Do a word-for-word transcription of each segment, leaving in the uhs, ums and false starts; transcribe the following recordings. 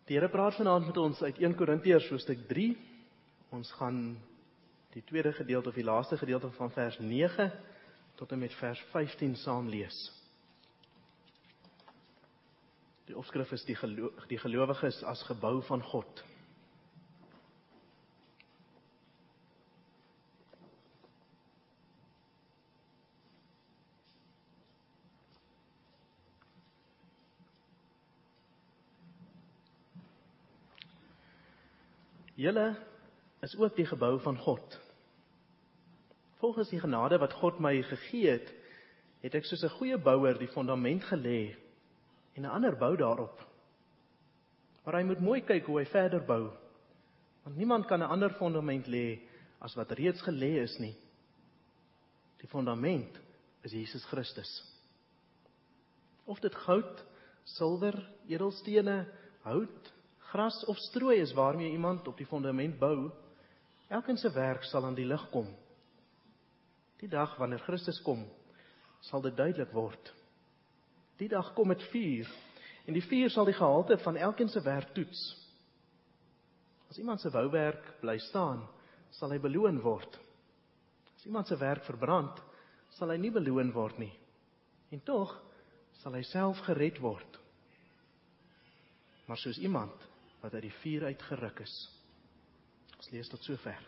Die Here praat vanaand met ons uit Eerste Korintiërs hoofstuk drie. Ons gaan die tweede gedeelte of die laaste gedeelte van vers nege tot en met vers vyftien saam lees. Die opskrif is die, gelo die gelowiges as gebou van God. Julle is ook die gebou van God. Volgens die genade wat God my gegee het, het ek soos 'n goeie bouer die fondament gelê en 'n ander bou daarop. Maar hy moet mooi kyk hoe hy verder bou, want niemand kan 'n ander fondament lê as wat reeds gelê is nie. Die fondament is Jesus Christus. Of dit goud, silwer, edelstene, hout, gras of strooi is waarmee iemand op die fondament bou, elkeen se werk sal aan die lig kom. Die dag wanneer Christus kom, sal dit duidelik word. Die dag kom met vuur, en die vuur sal die gehalte van elkeen se werk toets. As iemand se bouwerk bly staan, sal hy beloon word. As iemand se werk verbrand, sal hy nie beloon word nie. En tog sal hy self gered word. Maar soos iemand wat uit die vuur uitgeruk is. Ons lees tot sover.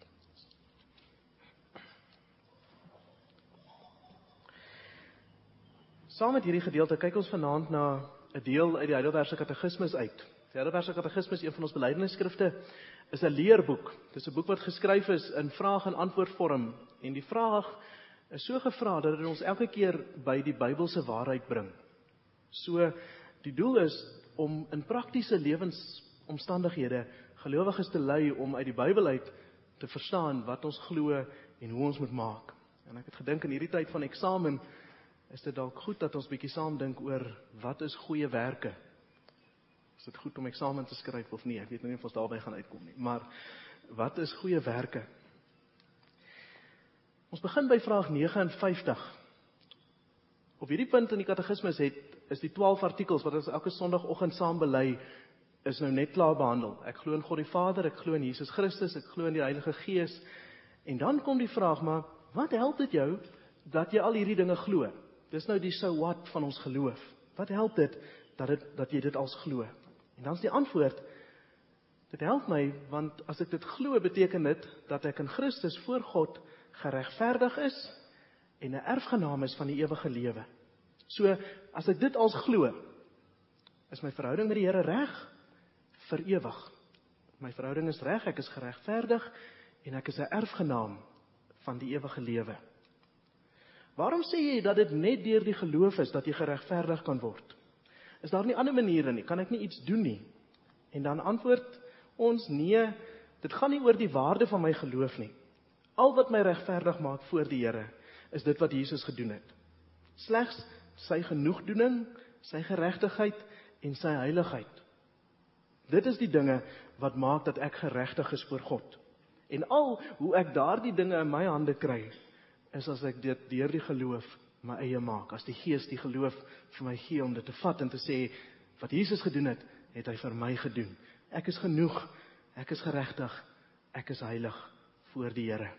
Saam met hierdie gedeelte kyk ons vanaand na 'n deel uit die Heidelbergse Katekismes uit. Die Heidelbergse Katekismes, een van ons belydenisskrifte, is 'n leerboek. Dit is 'n boek wat geskryf is in vraag en antwoord vorm. En die vraag is so gevra dat dit ons elke keer by die Bybelse waarheid bring. So, die doel is om in praktiese lewensomstandighede gelowiges te lei om uit die Bybel uit te verstaan wat ons glo en hoe ons moet maak. En ek het gedink in hierdie tyd van eksamen is dit dalk goed dat ons bietjie saam dink oor wat is goeie werke. Is dit goed om eksamen te skryf of nie? Ek weet nie of ons daarby gaan uitkom nie. Maar wat is goeie werke? Ons begin by vraag nege en vyftig. Op hierdie punt in die katekismes het is die twaalf artikels wat ons elke sondagoggend saam bely, is nou net klaar behandel. Ek glo in God die Vader, ek glo in Jesus Christus, ek glo in die Heilige Gees. En dan kom die vraag, maar wat help dit jou dat jy al hierdie dinge glo? Dis nou die so what van ons geloof. Wat help dit dat, het, dat jy dit als glo? En dan is die antwoord, dit help my, want as ek dit glo, beteken dit dat ek in Christus voor God geregverdig is en 'n erfgenaam is van die ewige lewe. So, as ek dit als glo, is my verhouding met die Here reg vir ewig. My verhouding is reg, ek is geregverdig en ek is 'n erfgenaam van die ewige lewe. Waarom sê jy dat dit net deur die geloof is dat jy geregverdig kan word? Is daar nie ander maniere nie? Kan ek nie iets doen nie? En dan antwoord ons, nee, dit gaan nie oor die waarde van my geloof nie. Al wat my regverdig maak voor die Here, is dit wat Jesus gedoen het. Slegs sy genoegdoening, sy geregtigheid en sy heiligheid. Dit is die dinge wat maak dat ek geregtig is voor God. En al hoe ek daardie dinge in my hande kry, is as ek dit deur die geloof my eie maak. As die Gees die geloof vir my gee om dit te vat en te sê, wat Jesus gedoen het, het hy vir my gedoen. Ek is genoeg, ek is geregtig, ek is heilig voor die Here.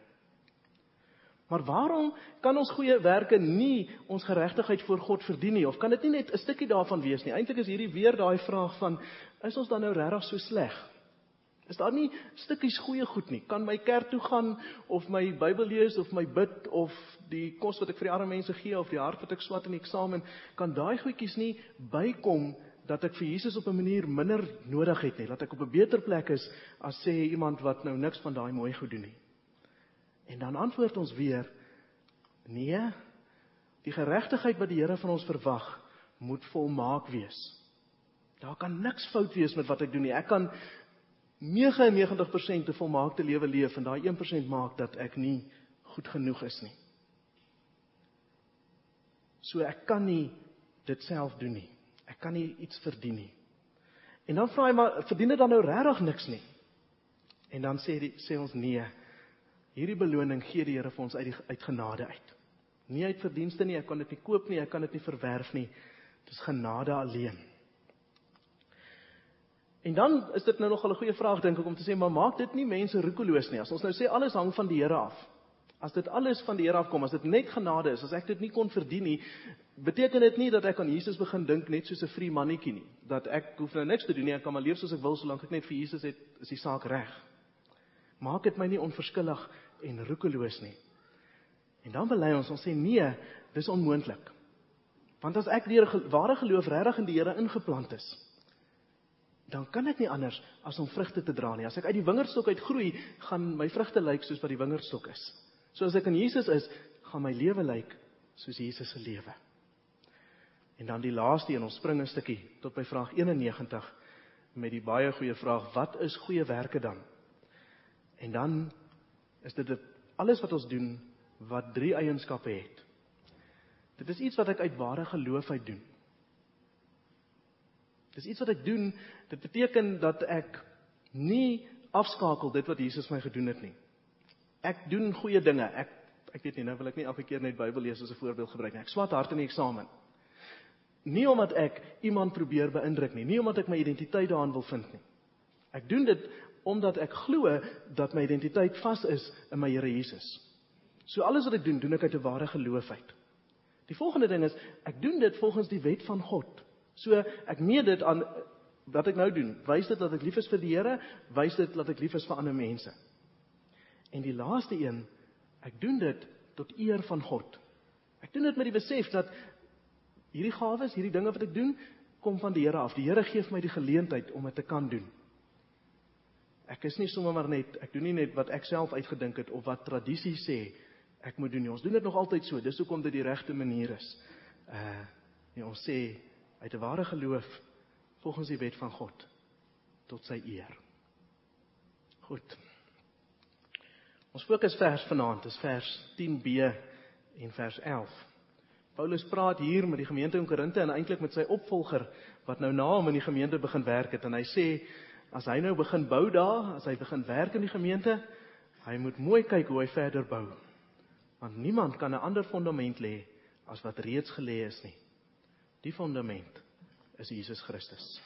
Maar waarom kan ons goeie werke nie ons geregtigheid voor God verdien nie? Of kan dit nie net 'n stukkie daarvan wees nie? Eintlik is hierdie weer daai vraag van, is ons dan nou regtig so sleg? Is daar nie stukkies goeie goed nie? Kan my kerk toe gaan, of my Bybel lees, of my bid, of die kos wat ek vir die arme mense gee, of die hart wat ek swat in die eksamen, kan daai goedjies nie bykom, dat ek vir Jesus op 'n manier minder nodig het nie, dat ek op 'n beter plek is, as sê iemand wat nou niks van daai mooi goed doen nie. En dan antwoord ons weer, nee, die geregtigheid wat die Here van ons verwag, moet volmaak wees. Daar kan niks fout wees met wat ek doen nie. Ek kan nege en negentig persent 'n volmaakte lewe leef, en daai een persent maak dat ek nie goed genoeg is nie. So ek kan nie dit self doen nie. Ek kan nie iets verdien nie. En dan vra hy, maar verdien dit dan nou regtig niks nie? En dan sê, die, sê ons, nee, hierdie beloning gee die Here vir ons uit, die, uit genade uit. Nie uit verdienste nie, ek kan dit nie koop nie, ek kan dit nie verwerf nie. Dit is genade alleen. En dan is dit nou nogal 'n goeie vraag dink ek om te sê, maar maak dit nie mense roekeloos nie. As ons nou sê alles hang van die Here af. As dit alles van die Here afkom, as dit net genade is, as ek dit nie kon verdien nie, beteken dit nie dat ek aan Jesus begin dink net soos 'n free mannetjie nie. Dat ek hoef nou niks te doen nie, ek kan maar leef soos ek wil, solank ek net vir Jesus het, is die saak reg. Maak dit my nie onverskillig en roekeloos nie. En dan bely ons, ons sê nee, dis onmoontlik. Want as ek deur ware geloof regtig in die Here ingeplant is, dan kan ek nie anders as om vrugte te dra nie. As ek uit die wingerdstok uit groei, gaan my vrugte lyk soos wat die wingerdstok is. So as ek in Jesus is, gaan my lewe lyk soos Jesus se lewe. En dan die laaste een, ons spring 'n stukkie tot by vraag eenennegentig, met die baie goeie vraag, wat is goeie werke dan? En dan is dit, dit alles wat ons doen, wat drie eienskappe het. Dit is iets wat ek uit ware geloof uit doen. Dit is iets wat ek doen, dit beteken dat ek nie afskakel dit wat Jesus my gedoen het nie. Ek doen goeie dinge, ek, ek weet nie, nou wil ek nie elke keer net Bybel lees as 'n voorbeeld gebruik nie, ek swat hard in die eksamen. Nie omdat ek iemand probeer beïndruk nie, nie omdat ek my identiteit daarin wil vind nie. Ek doen dit omdat ek glo dat my identiteit vas is in my Here Jesus. So alles wat ek doen, doen ek uit 'n ware geloof uit. Die volgende ding is, ek doen dit volgens die wet van God. So ek meet dit aan wat ek nou doen. Wys dit dat ek lief is vir die Here, wys dit dat ek lief is vir ander mense. En die laaste een, ek doen dit tot eer van God. Ek doen dit met die besef dat hierdie gawes, hierdie dinge wat ek doen, kom van die Here af. Die Here gee my die geleentheid om dit te kan doen. Ek is nie sommer maar net, ek doen nie net wat ek self uitgedink het, of wat tradisie sê, ek moet doen nie. Ons doen dit nog altyd so, dis hoekom dit die regte manier is. Uh, nee, ons sê, uit 'n ware geloof, volgens die wet van God, tot sy eer. Goed. Ons fokusvers vanaand is vers tien b en vers elf. Paulus praat hier met die gemeente in Korinthe en eintlik met sy opvolger, wat nou na hom in die gemeente begin werk het, en hy sê, as hy nou begin bou daar, as hy begin werk in die gemeente, hy moet mooi kyk hoe hy verder bou. Want niemand kan 'n ander fondament lê as wat reeds gelê is nie. Die fondament is Jesus Christus.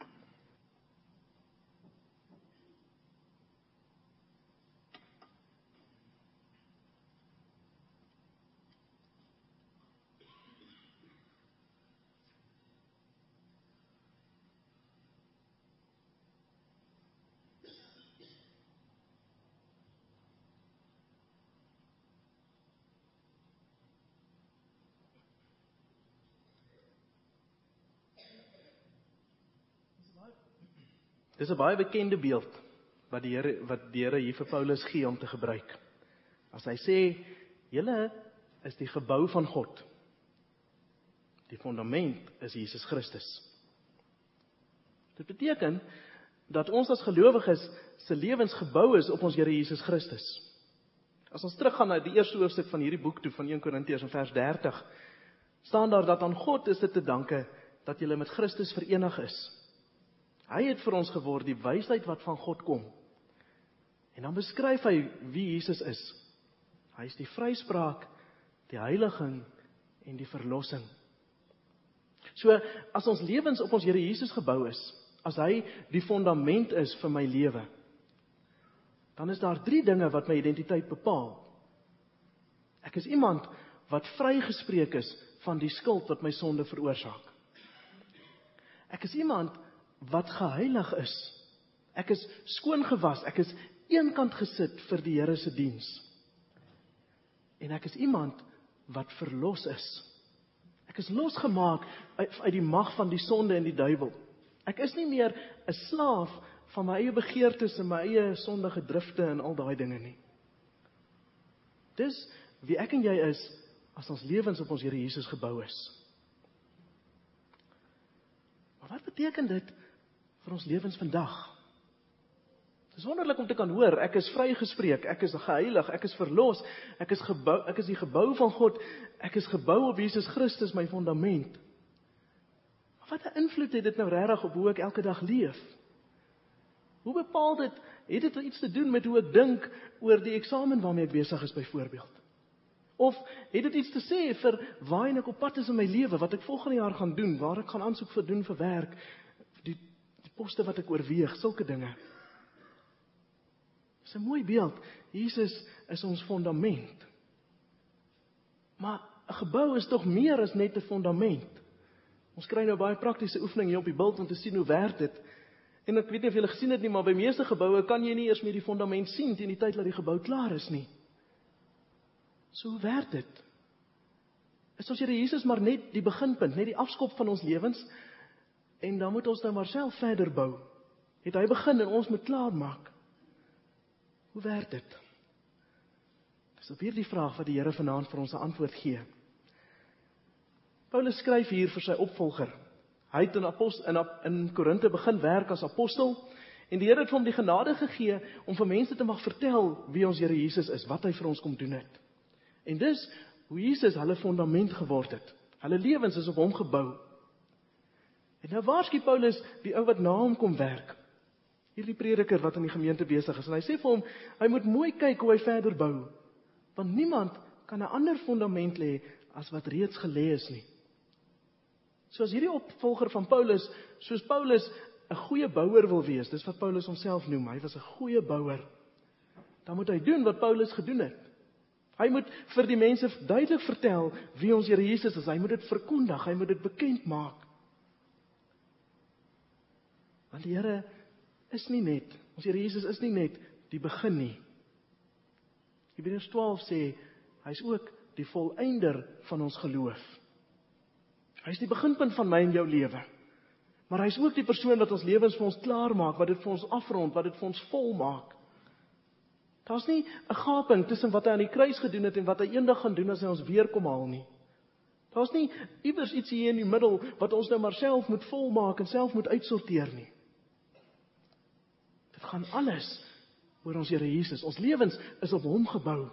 Dis 'n baie bekende beeld wat die Here wat die Here hier vir Paulus gee om te gebruik. As hy sê, julle is die gebou van God. Die fondament is Jesus Christus. Dit beteken dat ons as gelowiges se lewens gebou is op ons Here Jesus Christus. As ons teruggaan na die eerste hoofstuk van hierdie boek toe van Eerste Korintiërs in vers dertig, staan daar dat aan God is dit te danke dat julle met Christus verenig is. Hy het vir ons geword die wysheid wat van God kom. En dan beskryf hy wie Jesus is. Hy is die vryspraak, die heiliging en die verlossing. So, as ons lewens op ons Here Jesus gebou is, as hy die fondament is vir my lewe, dan is daar drie dinge wat my identiteit bepaal. Ek is iemand wat vrygespreek is van die skuld wat my sonde veroorsaak. Ek is iemand wat geheilig is. Ek is skoon gewas, ek is eenkant gesit vir die Here se diens. En ek is iemand wat verlos is. Ek is losgemaak uit, uit die mag van die sonde en die duiwel. Ek is nie meer 'n slaaf van my eie begeertes en my eie sondige drifte en al daai dinge nie. Dis wie ek en jy is as ons lewens op ons Here Jesus gebou is. Maar wat beteken dit vir ons lewens vandag? Dit is wonderlik om te kan hoor, ek is vrygespreek, ek is geheilig, ek is verlos, ek is gebou, ek is die gebou van God, ek is gebou op Jesus Christus, my fondament. Maar wat 'n invloed het dit nou regtig op hoe ek elke dag leef? Hoe bepaal dit, het dit iets te doen met hoe ek dink oor die eksamen waarmee ek besig is byvoorbeeld? Of het dit iets te sê vir waarheen ek op pad is in my lewe, wat ek volgende jaar gaan doen, waar ek gaan aansoek vir doen vir werk, die poste wat ek oorweeg, sulke dinge. Dit is 'n mooi beeld. Jesus is ons fondament. Maar 'n gebou is tog meer as net 'n fondament. Ons kry nou baie praktiese oefening hier op die beeld om te sien hoe werk dit. En ek weet nie of julle gesien het nie, maar by meeste geboue kan jy nie eers meer die fondament sien teen die tyd dat die gebou klaar is nie. So hoe werk dit? Is ons Here Jesus maar net die beginpunt, net die afskop van ons lewens, en dan moet ons nou maar self verder bou. Het hy begin en ons moet klaar maak. Hoe werk dit? Dis op hierdie vraag wat die Here vanaand vir ons 'n antwoord gee. Paulus skryf hier vir sy opvolger. Hy het in, apost, in, in Korinthe begin werk as apostel, en die Here het vir hom die genade gegee om vir mense te mag vertel wie ons Here Jesus is, wat hy vir ons kom doen het. En dis hoe Jesus hulle fondament geword het. Hulle lewens is op hom gebou. En nou waarsku Paulus die ou wat na hom kom werk, hierdie prediker wat in die gemeente besig is, en hy sê vir hom, hy moet mooi kyk hoe hy verder bou, want niemand kan 'n ander fondament lê as wat reeds gelê is nie. So as hierdie opvolger van Paulus, soos Paulus 'n goeie bouer wil wees, dis wat Paulus homself noem, hy was 'n goeie bouer, dan moet hy doen wat Paulus gedoen het. Hy moet vir die mense duidelik vertel wie ons Here Jesus is, hy moet dit verkondig, hy moet dit bekend maak. Want die Here is nie net, ons Here Jesus is nie net die begin nie. Hebreërs twaalf sê, hy is ook die volëinder van ons geloof. Hy is die beginpunt van my en jou lewe. Maar hy is ook die persoon wat ons lewens vir ons klaar maak, wat dit vir ons afrond, wat dit vir ons vol maak. Daar's nie 'n gaping tussen wat hy aan die kruis gedoen het en wat hy eendag gaan doen as hy ons weer kom haal nie. Daar's nie iewers iets hier in die middel wat ons nou maar self moet volmaak en self moet uitsorteer nie. Dit gaan alles oor ons Here Jesus. Ons lewens is op hom gebou.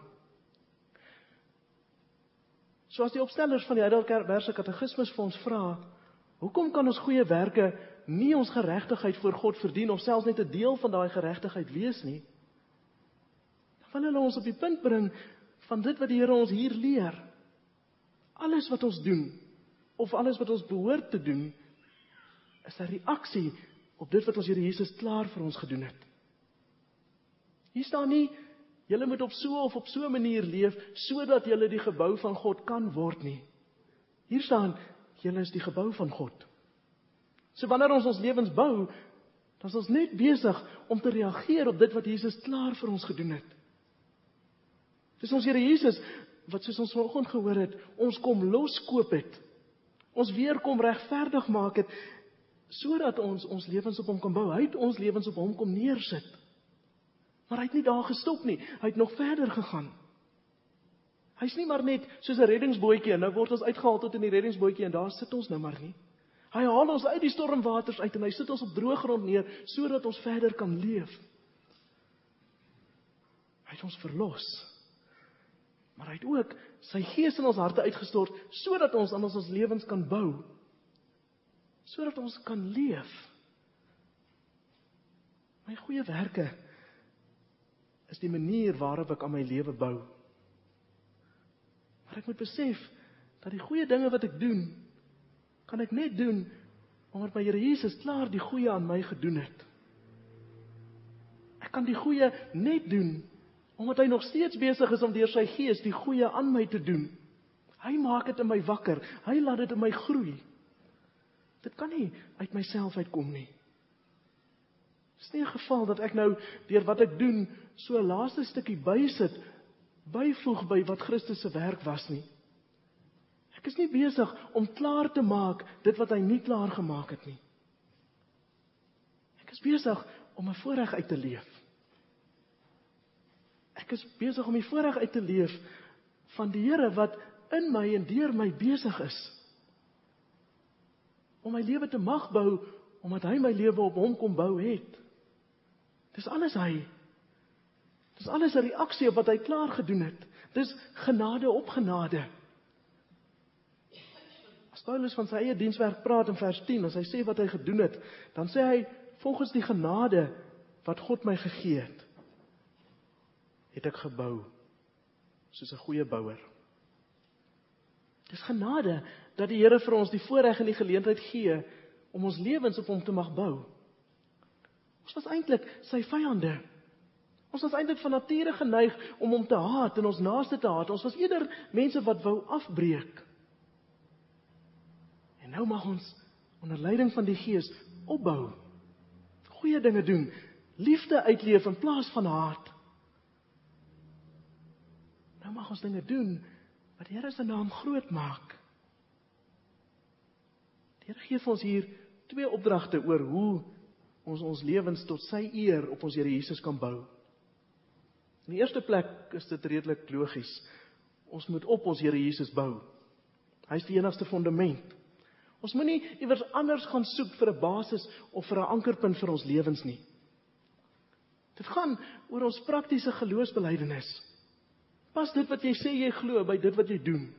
So as die opstellers van die Heidelbergse Katekismes vir ons vra, hoekom kan ons goeie werke nie ons geregtigheid voor God verdien of selfs net 'n deel van daai geregtigheid wees nie? Dan wil hulle ons op die punt bring van dit wat die Here ons hier leer. Alles wat ons doen, of alles wat ons behoort te doen, is 'n reaksie op dit wat ons Here Jesus klaar vir ons gedoen het. Hier staan nie, julle moet op so of op so 'n manier leef, sodat julle die gebou van God kan word nie. Hier staan, julle is die gebou van God. So wanneer ons ons lewens bou, dan is ons net besig om te reageer op dit wat Jesus klaar vir ons gedoen het. Dis ons Here Jesus, wat soos ons vanoggend gehoor het, ons kom loskoop het. Ons weer kom regverdig maak het, sodat ons ons lewens op hom kan bou. Hy het ons lewens op hom kom neersit. Maar hy het nie daar gestop nie, hy het nog verder gegaan. Hy is nie maar net soos 'n reddingsbootjie, en nou word ons uitgehaal tot in die reddingsbootjie, en daar sit ons nou maar nie. Hy haal ons uit die stormwaters uit, en hy sit ons op droë grond neer, sodat ons verder kan leef. Hy het ons verlos. Maar hy het ook sy gees in ons harte uitgestort, sodat ons aan ons, ons lewens kan bou. Sodat ons kan leef. My goeie werke is die manier waarop ek aan my lewe bou. Maar ek moet besef, dat die goeie dinge wat ek doen, kan ek net doen, omdat my Here Jesus klaar die goeie aan my gedoen het. Ek kan die goeie net doen, omdat hy nog steeds besig is om deur sy gees die goeie aan my te doen. Hy maak dit in my wakker, hy laat dit in my groei. Dit kan nie uit myself uitkom nie. Dit is nie 'n geval dat ek nou, deur wat ek doen, so 'n laaste stukkie bysit, byvoeg by wat Christus se werk was nie. Ek is nie besig om klaar te maak dit wat hy nie klaar gemaak het nie. Ek is besig om 'n voorreg uit te leef. Ek is besig om die voorreg uit te leef van die Here wat in my en deur my besig is. Om my lewe te mag bou, omdat hy my lewe op hom kom bou het. Dis alles hy. Dis alles 'n reaksie op wat hy klaar gedoen het. Dis genade op genade. As Paulus van sy eie dienswerk praat in vers tien, as hy sê wat hy gedoen het, dan sê hy, volgens die genade wat God my gegee het, het ek gebou, soos 'n goeie bouer. Dis genade, dat die Here vir ons die voorreg en die geleentheid gee, om ons lewens op hom te mag bou. Ons was eintlik sy vyande. Ons was eintlik van nature geneig om hom te haat en ons naaste te haat. Ons was eerder mense wat wou afbreek. En nou mag ons onder leiding van die Gees opbou, goeie dinge doen, liefde uitleef in plaas van haat. Nou mag ons dinge doen wat die Here se naam groot maak. Die Here gee vir ons hier twee opdragte oor hoe ons ons lewens tot sy eer op ons Here Jesus kan bou. In die eerste plek is dit redelik logies. Ons moet op ons Here Jesus bou. Hy is die enigste fondament. Ons moet nie iewers anders gaan soek vir 'n basis of vir 'n ankerpunt vir ons lewens nie. Dit gaan oor ons praktiese geloofsbelijdenis. Pas dit wat jy sê jy glo by dit wat jy doen.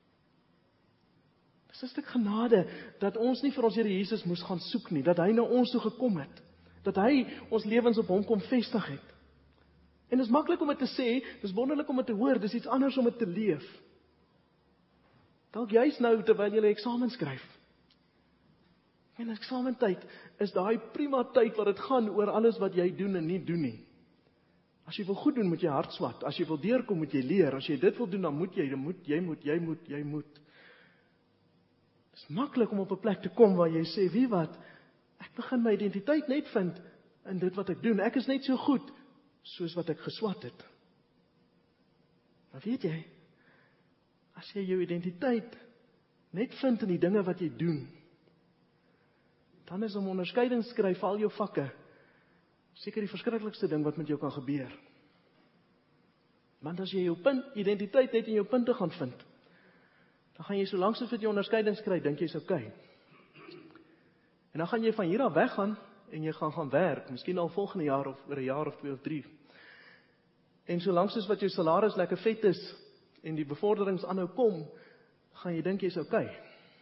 Dis 'n stuk genade dat ons nie vir ons Here Jesus moes gaan soek nie, dat hy na ons toe gekom het, dat hy ons lewens op hom kom vestig het. En dit is maklik om dit te sê, dis wonderlik om dit te hoor, dis iets anders om dit te leef. Dalk juist nou terwyl jy eksamen skryf. En eksamentyd is daai prima tyd waar dit gaan oor alles wat jy doen en nie doen nie. As jy wil goed doen, moet jy hard swat. As jy wil deurkom, moet jy leer. As jy dit wil doen, dan moet jy, dan moet jy moet jy moet jy moet. Dit is maklik om op 'n plek te kom waar jy sê, wie wat, ek begin my identiteit net vind in dit wat ek doen. Ek is net so goed soos wat ek geswat het. Maar weet jy, as jy jou identiteit net vind in die dinge wat jy doen, dan is om onderskeiding skryf al jou vakke seker die verskriklikste ding wat met jou kan gebeur. Want as jy jou punt, identiteit net in jou punte gaan vind, dan gaan jy so lank as wat jy onderskeiding skryf, dink jy's okay. En dan gaan jy van hier af weggaan en jy gaan gaan werk, miskien al volgende jaar of oor 'n jaar of twee of drie. En so lank as wat jou salaris lekker vet is en die bevorderings aanhou kom, gaan jy dink jy's okay.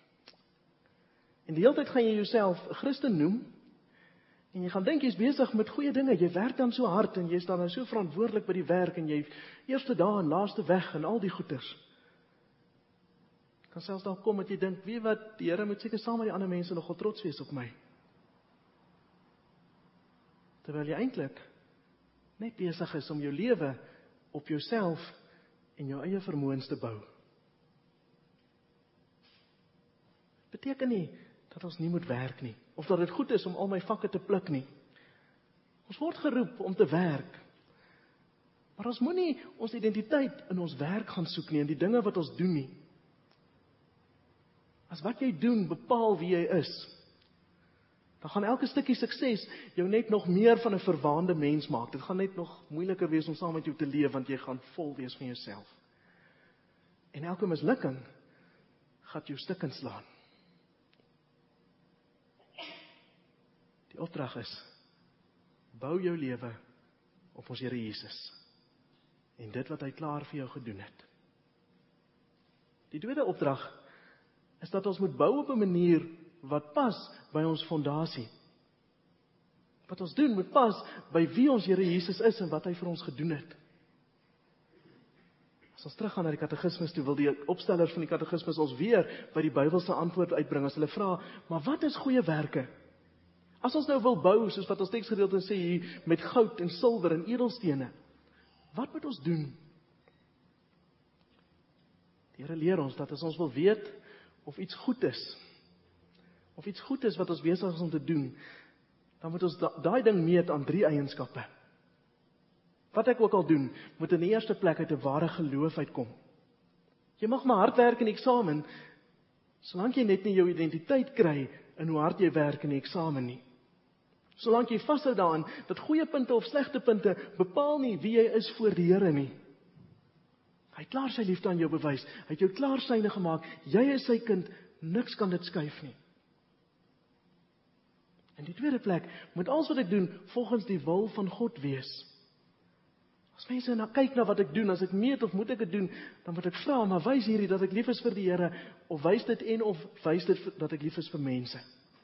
En die hele tyd gaan jy jouself 'n Christen noem, en jy gaan dink jy's besig met goeie dinge, jy werk dan so hard, en jy's dan nou so verantwoordelik by die werk, en jy eerste dag en laaste weg, en al die goeders. Kan selfs daar kom dat jy dink, weet wat, die Here moet seker saam met die ander mense nogal trots wees op my. Terwyl jy eintlik net besig is om jou lewe op jouself en jou eie vermoëns te bou. Beteken nie dat ons nie moet werk nie, of dat dit goed is om al my vakke te pluk nie. Ons word geroep om te werk, maar ons moet nie ons identiteit in ons werk gaan soek nie, in die dinge wat ons doen nie. As wat jy doen bepaal wie jy is, dan gaan elke stukkie sukses jou net nog meer van 'n verwaande mens maak. Dit gaan net nog moeiliker wees om saam met jou te leef, want jy gaan vol wees van jouself. En elke mislukking gaan jou stukkend slaan. Die opdrag is, bou jou lewe op ons Here Jesus, en dit wat hy klaar vir jou gedoen het. Die tweede opdrag is dat ons moet bou op 'n manier wat pas by ons fondasie. Wat ons doen moet pas by wie ons Here Jesus is en wat hy vir ons gedoen het. As ons teruggaan na die katekismes toe, wil die opstellers van die katekismes ons weer by die Bybelse antwoord uitbring as hulle vra, maar wat is goeie werke? As ons nou wil bou, soos wat ons teksgedeelte sê hier, met goud en silwer en edelstene, wat moet ons doen? Die Here leer ons dat as ons wil weet of iets goed is, of iets goed is wat ons besig is om te doen, dan moet ons daai ding meet aan drie eienskappe. Wat ek ook al doen, moet in die eerste plek uit 'n ware geloof uitkom. Jy mag maar hard werk in die eksamen, solank jy net nie jou identiteit kry in hoe hard jy werk in die eksamen nie. Solank jy vashou daaraan dat goeie punte of slegte punte bepaal nie wie jy is voor die Here nie. Hy het klaar sy liefde aan jou bewys, hy het jou klaar syne gemaak, jy is sy kind, niks kan dit skuif nie. In die tweede plek, moet alles wat ek doen, volgens die wil van God wees. As mense nou kyk na wat ek doen, as ek meet of moet ek dit doen, dan moet ek vra, maar wys hierdie dat ek lief is vir die Here, of wys dit en of wys dit dat ek lief is vir mense.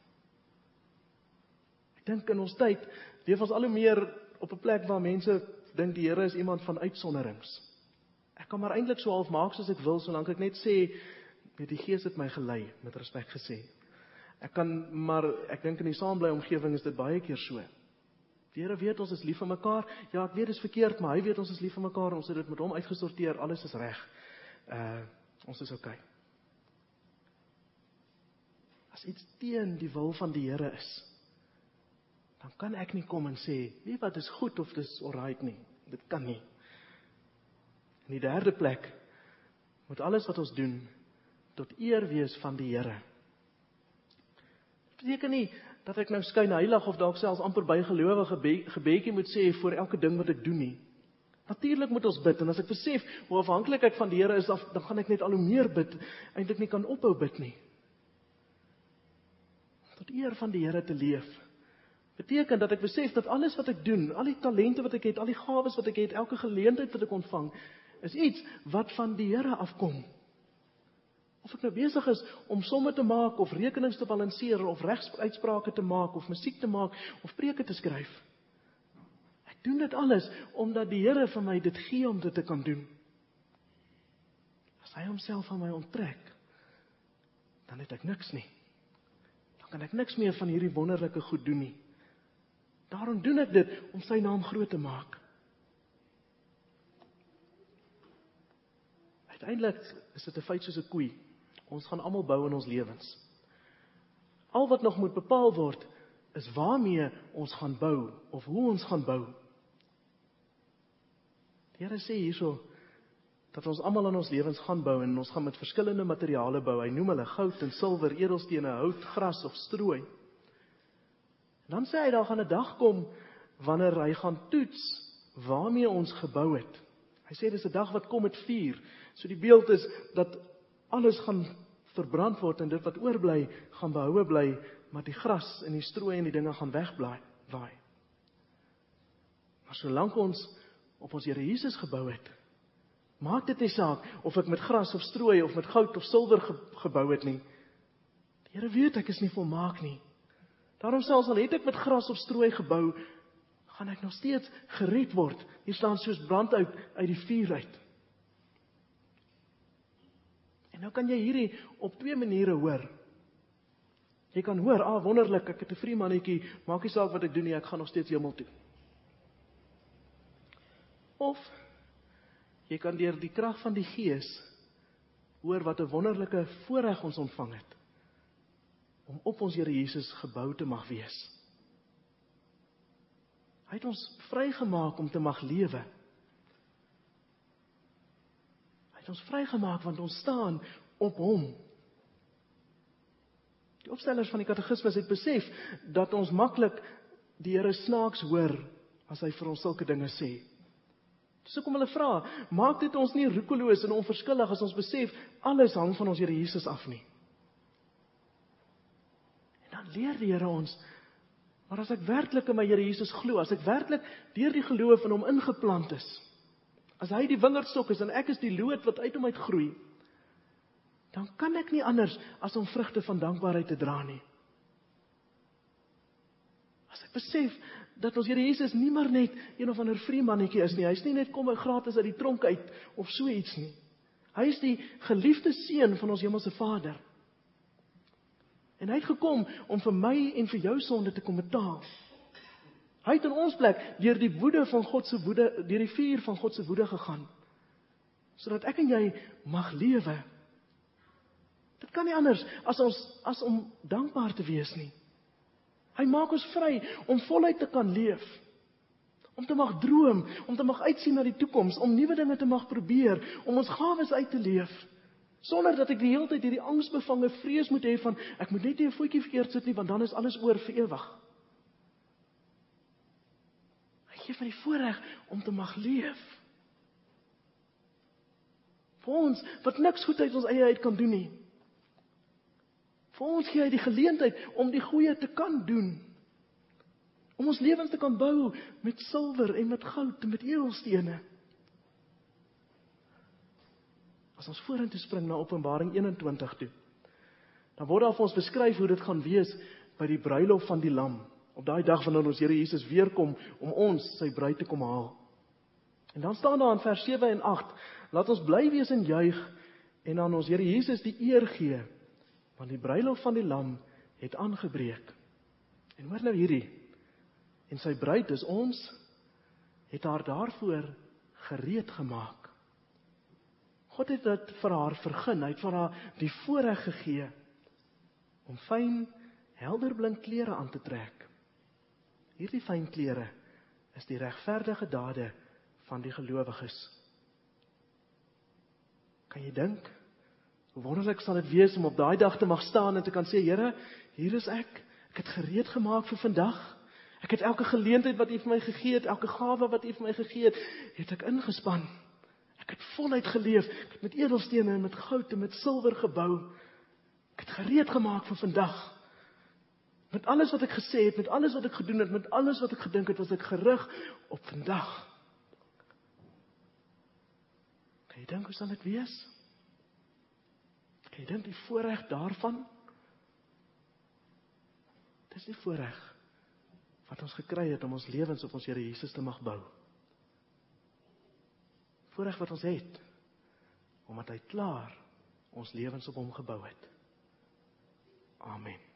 Ek dink in ons tyd, leef ons al hoe meer op 'n plek waar mense dink die Here is iemand van uitsonderings. Ek kan maar eintlik so half maak soos ek wil, solank ek net sê, die Gees het my gelei, met respek gesê. Ek kan, maar ek dink in die saambly omgewing is dit baie keer so. Die Here weet ons is lief vir mekaar. Ja, ek weet dit is verkeerd, maar hy weet ons is lief vir mekaar. Ons het dit met hom uitgesorteer. Alles is reg. Uh, ons is oukei. As iets teen die wil van die Here is, dan kan ek nie kom en sê, weet wat is goed of dis alright nie. Dit kan nie. In die derde plek, moet alles wat ons doen, tot eer wees van die Here. Dit beteken nie, dat ek nou skyn heilig of dalk selfs amper bygelowige gebe gebedjie moet sê vir elke ding wat ek doen nie. Natuurlik moet ons bid, en as ek besef hoe afhanklik ek van die Here is, dan gaan ek net al hoe meer bid, eintlik nie kan ophou bid nie. Tot eer van die Here te leef, beteken dat ek besef dat alles wat ek doen, al die talente wat ek het, al die gawes wat ek het, elke geleentheid wat ek ontvang, is iets wat van die Here afkom. Of ek nou besig is om somme te maak, of rekenings te balanseer, of regsuitsprake te maak, of musiek te maak, of preke te skryf. Ek doen dit alles, omdat die Here vir my dit gee om dit te kan doen. As hy homself van my onttrek, dan het ek niks nie. Dan kan ek niks meer van hierdie wonderlike goed doen nie. Daarom doen ek dit, om sy naam groot te maak. Uiteindelik is dit 'n feit soos 'n koei. Ons gaan almal bou in ons lewens. Al wat nog moet bepaal word, is waarmee ons gaan bou, of hoe ons gaan bou. Die Here sê hierso, dat ons almal in ons lewens gaan bou, en ons gaan met verskillende materiale bou. Hy noem hulle goud en silwer, edelstene, hout, gras of strooi. En dan sê hy, daar gaan 'n dag kom, wanneer hy gaan toets, waarmee ons gebou het. Hy sê, dis 'n dag wat kom met vuur. So die beeld is, dat alles gaan verbrand word, en dit wat oorbly, gaan behoue bly, maar die gras en die strooi en die dinge gaan wegblaai, waai. Maar solank ons op ons Here Jesus gebou het, maak dit nie saak, of ek met gras of strooi, of met goud of silwer ge gebou het nie. Die Here weet, ek is nie volmaak nie. Daarom selfs al het ek met gras of strooi gebou, gaan ek nog steeds gered word. Hier staan soos brand uit, uit die vuur uit. En nou kan jy hierdie op twee maniere hoor. Jy kan hoor, ah wonderlik, ek het 'n vriemannetjie, maak nie saak wat ek doen nie, ek gaan nog steeds hemel toe. Of, jy kan deur die krag van die Gees hoor wat 'n wonderlike voorreg ons ontvang het, om op ons Here Jesus gebou te mag wees. Hy het ons vrygemaak om te mag lewe. Hy het ons vrygemaak, want ons staan op hom. Die opstellers van die katekismes het besef, dat ons maklik die Here snaaks hoor, as hy vir ons sulke dinge sê. So kom hulle vra, maak dit ons nie roekeloos en onverskillig, as ons besef, alles hang van ons Here Jesus af nie. En dan leer die Here ons, maar as ek werklik in my Here Jesus glo, as ek werklik deur die geloof in hom ingeplant is, as hy die wingerdstok is en ek is die loot wat uit hom uitgroei, dan kan ek nie anders as om vrugte van dankbaarheid te dra nie. As ek besef dat ons Here Jesus nie maar net een of ander vriemannetjie is nie, hy is nie net kom gratis uit die tronk uit of so iets nie. Hy is die geliefde seun van ons hemelse Vader. En hy het gekom om vir my en vir jou sonde te kom betaal. Hy het in ons plek deur die woede van God se woede, deur die vuur van God se woede gegaan, sodat ek en jy mag lewe. Dit kan nie anders as ons as om dankbaar te wees nie. Hy maak ons vry om voluit te kan leef, om te mag droom, om te mag uitsien na die toekoms, om nuwe dinge te mag probeer, om ons gawes uit te leef, sonder dat ek die hele tyd hierdie angsbevange vrees moet hê van, ek moet net nie 'n voetjie verkeerd sit nie, want dan is alles oor vir ewig. Hy gee my die voorreg om te mag leef. Vir ons, wat niks goed uit ons eie uit kan doen nie. Vir ons gee hy die geleentheid om die goeie te kan doen. Om ons lewens te kan bou met silwer en met goud en met edelstene. As ons vorentoe spring na Openbaring eenentwintig toe, dan word daar vir ons beskryf hoe dit gaan wees by die bruilof van die Lam, op daai dag wanneer ons Here Jesus weer kom om ons, sy bruid, te kom haal. En dan staan daar in vers sewe en agt, laat ons bly wees en juig en aan ons Here Jesus die eer gee, want die bruilof van die Lam het aangebreek. En hoor nou hierdie, En sy bruid, dis ons, het haar daarvoor gereed gemaak. God het dit vir haar vergun, hy het vir haar die voorreg gegee, om fyn, helderblink klere aan te trek. Hierdie fyn klere is die regverdige dade van die gelowiges. Kan jy dink, hoe wonderlik sal dit wees om op daai dag te mag staan en te kan sê, Here, hier is ek, ek het gereed gemaak vir vandag, ek het elke geleentheid wat U vir my gegee het, elke gawe wat U vir my gegee het, het ek ingespan. Ek het voluit geleef, ek het met edelstene en met goud en met silwer gebou. Ek het gereed gemaak vir vandag. Met alles wat ek gesê het, met alles wat ek gedoen het, met alles wat ek gedink het, was ek gerig op vandag. Kan jy dink hoe sal dit wees? Kan jy dink die voorreg daarvan? Dis die voorreg wat ons gekry het om ons lewens op ons Here Jesus te mag bou. Voorreg wat ons het, omdat hy klaar ons lewens op hom gebou het. Amen.